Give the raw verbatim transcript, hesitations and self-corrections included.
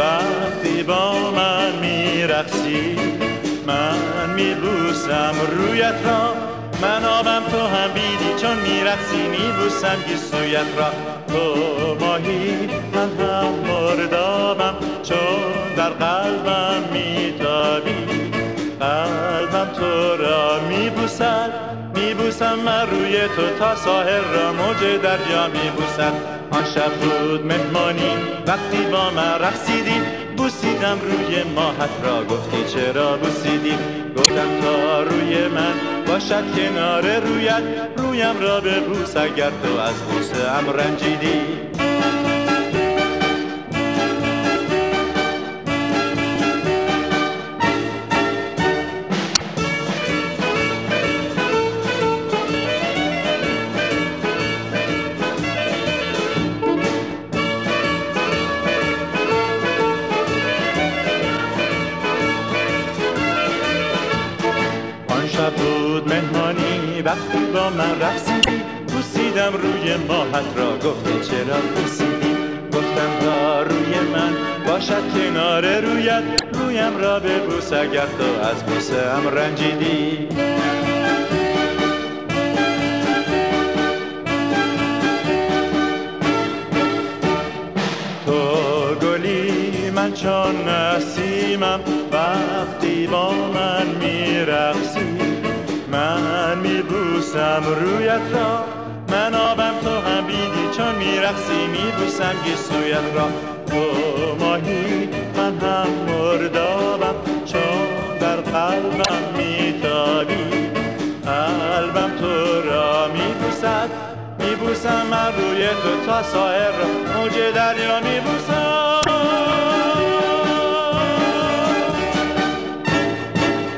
وقتی با من میرقصی من میبوسم رویت را، من آبم تو هم بیدی چون میرقصی میبوسم گیسویت را. تو ماهی من هم مردابم چون در قلبم میتابی، قلبم تو را میبوسد میبوسم من روی تو تا ساحل را موج دریا میبوسد. آن شب بود مهمانی وقتی با من رقصیدی، بوسیدم روی ماهت را گفتی چرا بوسیدی، گفتم تا روی من باشد کنار رویت، رویم را ببوس اگر تو از بوسه ام رنجیدی. بود مهمانی وقتی با من رقصیدی، بوسیدم روی ماهت را گفتی چرا بوسیدی، گفتم تا روی من باشد کنار رویت، رویم را ببوس اگر تو از بوسه ام رنجیدی. تو گلی من چون نسیمم وقتی با من میرقصی، من میبوسم رویت را، من آبم تو هم بیدی چون میرقصی میبوسم گیسویت را. تو ماهی من هم مردابم چون در قلبم میتابی، قلبم تو را میبوسد میبوسم من روی تو تا ساحل را موج دریا میبوسم.